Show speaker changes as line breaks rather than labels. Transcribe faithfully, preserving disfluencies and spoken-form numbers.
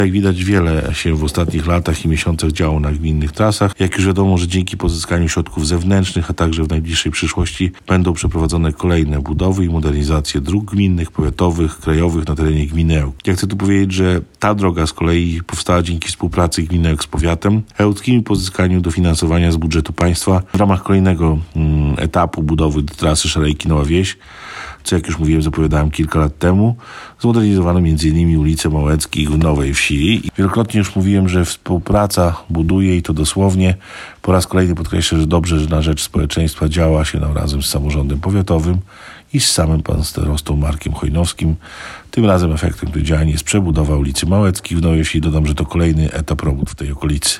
Jak widać, wiele się w ostatnich latach i miesiącach działo na gminnych trasach. Jak już wiadomo, że dzięki pozyskaniu środków zewnętrznych, a także w najbliższej przyszłości będą przeprowadzone kolejne budowy i modernizacje dróg gminnych, powiatowych, krajowych na terenie gminy Ełk. Ja chcę tu powiedzieć, że ta droga z kolei powstała dzięki współpracy gminy Ełk z powiatem ełckim i pozyskaniu dofinansowania z budżetu państwa w ramach kolejnego mm, etapu budowy trasy Szarejki-Nowa Wieś, co jak już mówiłem, zapowiadałem kilka lat temu. Zmodernizowano m.in. ulice Małeckich w Nowej Wsi. Wielokrotnie już mówiłem, że współpraca buduje i to dosłownie. Po raz kolejny podkreślę, że dobrze, że na rzecz społeczeństwa działa się nam razem z samorządem powiatowym i z samym panem starostą Markiem Chojnowskim. Tym razem efektem tych działań jest przebudowa ulicy Małeckich w Nowej Wsi. Dodam, że to kolejny etap robót w tej okolicy.